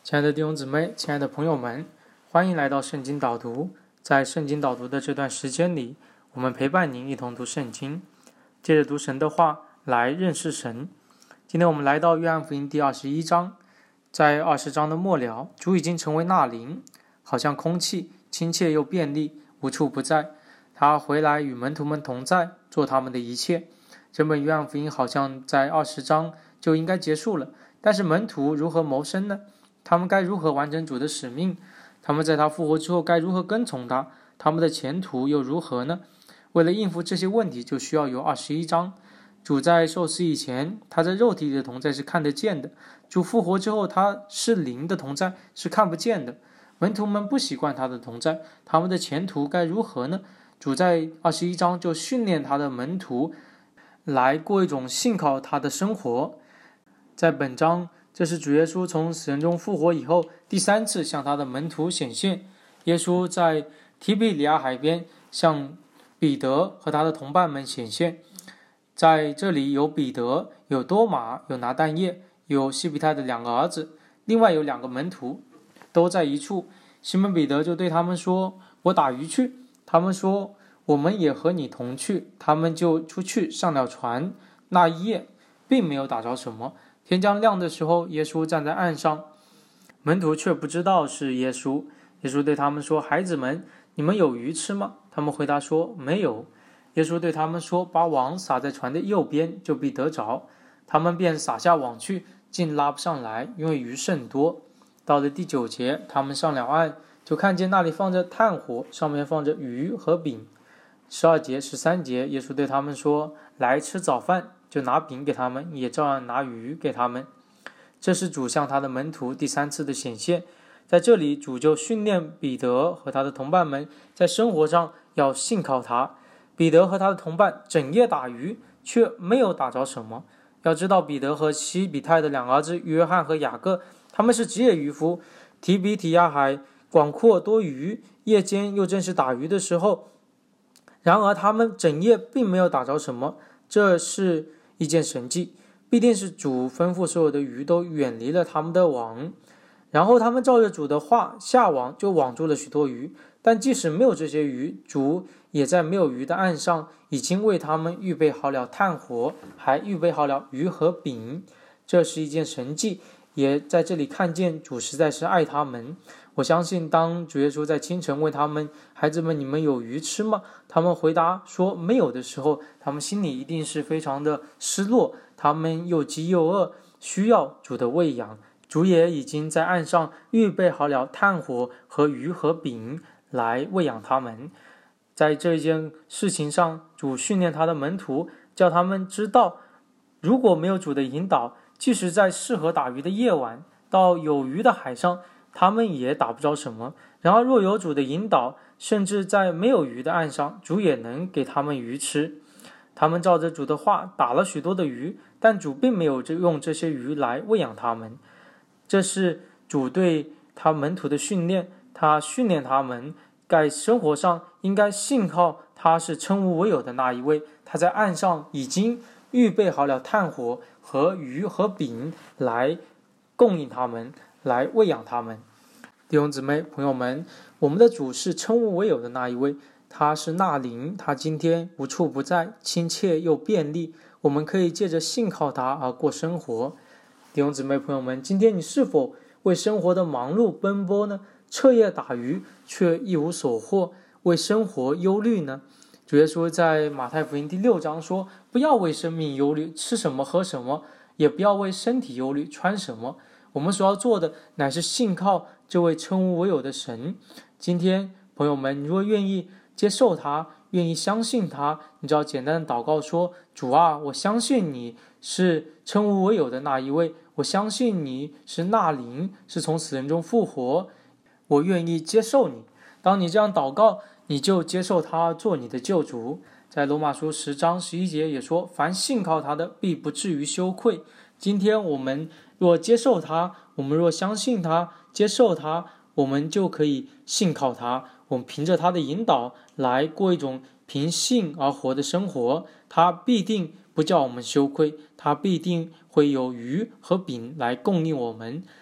亲爱的弟兄姊妹，亲爱的朋友们，欢迎来到圣经导读。在圣经导读的这段时间里，我们陪伴您一同读圣经，借着读神的话来认识神。今天我们来到约翰福音第21章，在20章的末了，主已经成为那灵，好像空气，亲切又便利，无处不在。他回来与门徒们同在，做他们的一切。整本约翰福音好像在20章就应该结束了，但是门徒如何谋生呢？他们该如何完成主的使命？他们在他复活之后该如何跟从他？他们的前途又如何呢？为了应付这些问题，就需要有21章。主在受死以前，他在肉体里的同在是看得见的；主复活之后，他是灵的同在是看不见的。门徒们不习惯他的同在，他们的前途该如何呢？主在21章就训练他的门徒来过一种信靠他的生活。在本章，这是主耶稣从死人中复活以后第3次向他的门徒显现。耶稣在提比里亚海边向彼得和他的同伴们显现。在这里有彼得，有多马，有拿但业，有西比泰的2个儿子，另外有2个门徒，都在一处。西门彼得就对他们说：“我打鱼去。”他们说：“我们也和你同去。”他们就出去上了船。那一夜并没有打着什么。天将亮的时候，耶稣站在岸上，门徒却不知道是耶稣。耶稣对他们说：“孩子们，你们有鱼吃吗？”他们回答说：“没有。”耶稣对他们说：“把网撒在船的右边，就必得着。”他们便撒下网去，竟拉不上来，因为鱼甚多。到了第9节，他们上了岸，就看见那里放着炭火，上面放着鱼和饼。12节、13节，耶稣对他们说：“来吃早饭。”就拿饼给他们，也照样拿鱼给他们。这是主向他的门徒第3次的显现。在这里，主就训练彼得和他的同伴们在生活上要信靠他。彼得和他的同伴整夜打鱼，却没有打着什么。要知道，彼得和西比泰的2个儿子约翰和雅各，他们是职业渔夫。提比提亚海广阔多鱼，夜间又正是打鱼的时候。然而他们整夜并没有打着什么，这是一件神迹，必定是主吩咐所有的鱼都远离了他们的网。然后他们照着主的话下网，就网住了许多鱼。但即使没有这些鱼，主也在没有鱼的岸上已经为他们预备好了炭火，还预备好了鱼和饼。这是一件神迹，也在这里看见主实在是爱他们。我相信当主耶稣在清晨问他们：“孩子们，你们有鱼吃吗？”他们回答说没有的时候，他们心里一定是非常的失落，他们又饥又饿，需要主的喂养。主也已经在岸上预备好了炭火和鱼和饼来喂养他们。在这件事情上，主训练他的门徒，叫他们知道，如果没有主的引导，即使在适合打鱼的夜晚，到有鱼的海上，他们也打不着什么。然而若有主的引导，甚至在没有鱼的岸上，主也能给他们鱼吃。他们照着主的话打了许多的鱼，但主并没有用这些鱼来喂养他们。这是主对他门徒的训练，他训练他们在生活上应该信靠他是称无为有的那一位。他在岸上已经预备好了炭火和鱼和饼来供应他们，来喂养他们。弟兄姊妹朋友们，我们的主是称无为有的那一位，他是那灵，他今天无处不在，亲切又便利，我们可以借着信靠他而过生活。弟兄姊妹朋友们，今天你是否为生活的忙碌奔波呢？彻夜打鱼却一无所获，为生活忧虑呢？主耶稣在马太福音第6章说：“不要为生命忧虑，吃什么喝什么，也不要为身体忧虑，穿什么。”我们所要做的乃是信靠这位称无为有的神。今天朋友们，你若愿意接受他，愿意相信他，你只要简单的祷告说：“主啊，我相信你是称无为有的那一位，我相信你是那灵，是从死人中复活，我愿意接受你。”当你这样祷告，你就接受他做你的救主。在罗马书10章11节也说：“凡信靠他的，必不至于羞愧。”今天我们若接受他，我们若相信他，接受他，我们就可以信靠他。我们凭着他的引导来过一种凭信而活的生活，他必定不叫我们羞愧，他必定会有鱼和饼来供应我们。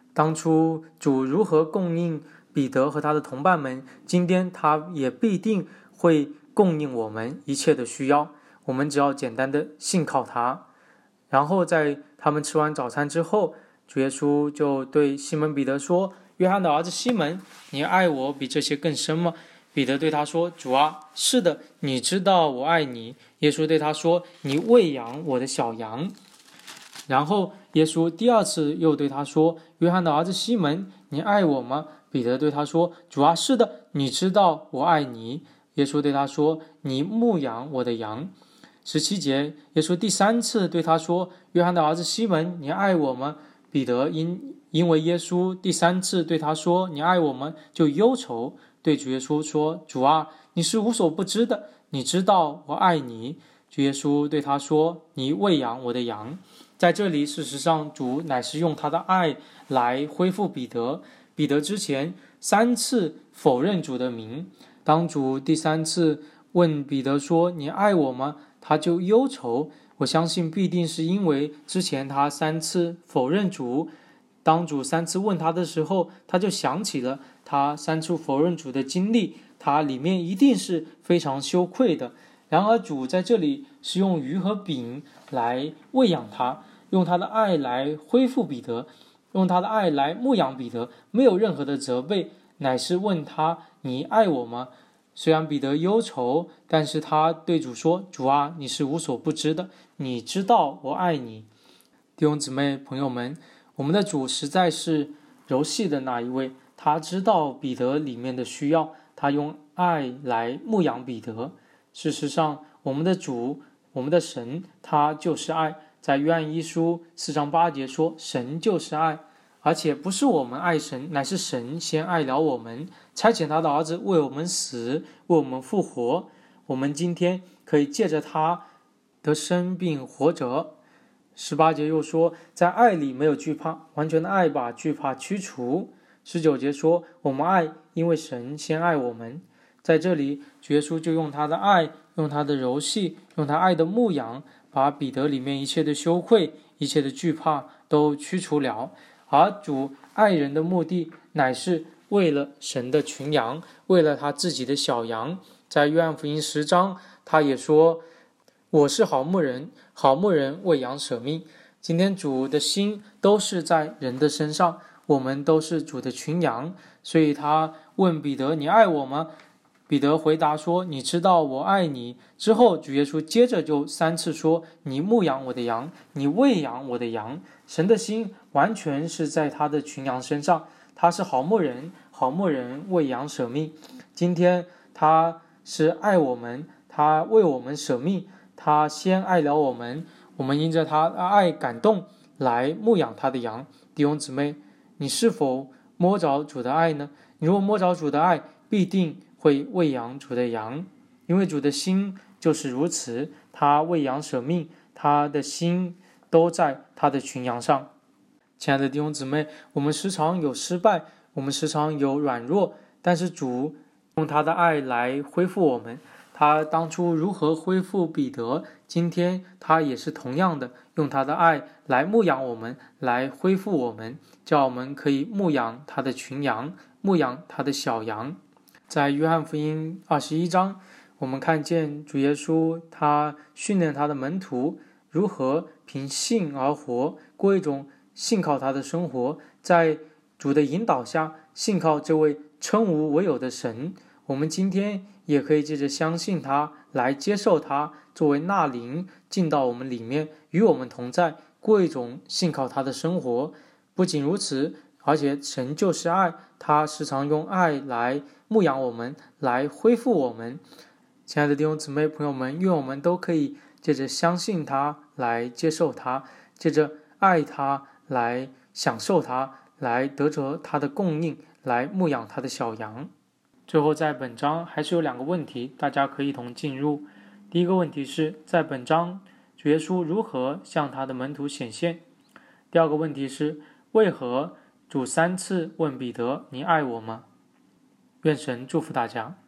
当初主如何供应彼得和他的同伴们，今天他也必定会供应我们一切的需要，我们只要简单的信靠他。然后在他们吃完早餐之后，主耶稣就对西门彼得说：约翰的儿子西门，你爱我比这些更深吗？彼得对他说：主啊，是的，你知道我爱你。耶稣对他说：你喂养我的小羊。然后耶稣第二次又对他说：约翰的儿子西门，你爱我吗？彼得对他说：主啊，是的，你知道我爱你。耶稣对他说：你牧养我的羊。17节，耶稣第三次对他说：约翰的儿子西门，你爱我吗？彼得因为耶稣第三次对他说你爱我吗，就忧愁，对主耶稣说：主啊，你是无所不知的，你知道我爱你。主耶稣对他说：你喂养我的羊。在这里，事实上主乃是用他的爱来恢复彼得。彼得之前3次否认主的名，当主第3次问彼得说：你爱我吗？他就忧愁。我相信必定是因为之前他3次否认主，当主3次问他的时候，他就想起了他3次否认主的经历，他里面一定是非常羞愧的。然而主在这里是用鱼和饼来喂养他，用他的爱来恢复彼得，用他的爱来牧养彼得，没有任何的责备，乃是问他：你爱我吗？虽然彼得忧愁，但是他对主说：主啊，你是无所不知的，你知道我爱你。弟兄姊妹朋友们，我们的主实在是柔细的那一位，他知道彼得里面的需要，他用爱来牧养彼得。事实上，我们的主，我们的神，他就是爱。在约翰一书4章8节说：神就是爱，而且不是我们爱神，乃是神先爱了我们，差遣他的儿子为我们死，为我们复活。我们今天可以借着他得生并活着。18节又说：在爱里没有惧怕，完全的爱把惧怕驱除。19节说：我们爱，因为神先爱我们。在这里，主耶稣就用他的爱，用他的柔细，用他爱的牧养，把彼得里面一切的羞愧，一切的惧怕都驱除了。而主爱人的目的，乃是为了神的群羊，为了他自己的小羊。在约翰福音10章，他也说：我是好牧人，好牧人为羊舍命。今天主的心都是在人的身上，我们都是主的群羊。所以他问彼得：你爱我吗？彼得回答说：你知道我爱你。之后主耶稣接着就3次说：你牧养我的羊，你喂养我的羊。神的心完全是在他的群羊身上，他是好牧人，好牧人为羊舍命。今天他是爱我们，他为我们舍命，他先爱了我们，我们因着他的爱感动来牧养他的羊。弟兄姊妹，你是否摸着主的爱呢？你若摸着主的爱，必定会喂养主的羊，因为主的心就是如此，他为羊舍命，他的心都在他的群羊上。亲爱的弟兄姊妹，我们时常有失败，我们时常有软弱，但是主用他的爱来恢复我们。他当初如何恢复彼得，今天他也是同样的，用他的爱来牧养我们，来恢复我们，叫我们可以牧养他的群羊，牧养他的小羊。在约翰福音21章，我们看见主耶稣他训练他的门徒如何凭信而活，过一种信靠他的生活，在主的引导下信靠这位称无为有的神。我们今天也可以借着相信他，来接受他作为那灵进到我们里面，与我们同在，过一种信靠他的生活。不仅如此，而且神就是爱，他时常用爱来牧养我们，来恢复我们。亲爱的弟兄姊妹朋友们，愿我们都可以借着相信他来接受他，借着爱他来享受他，来得着他的供应，来牧养他的小羊。最后在本章还是有2个问题，大家可以一同进入。第一个问题是，在本章主耶稣如何向他的门徒显现？第二个问题是，为何主3次问彼得：你爱我吗？愿神祝福大家。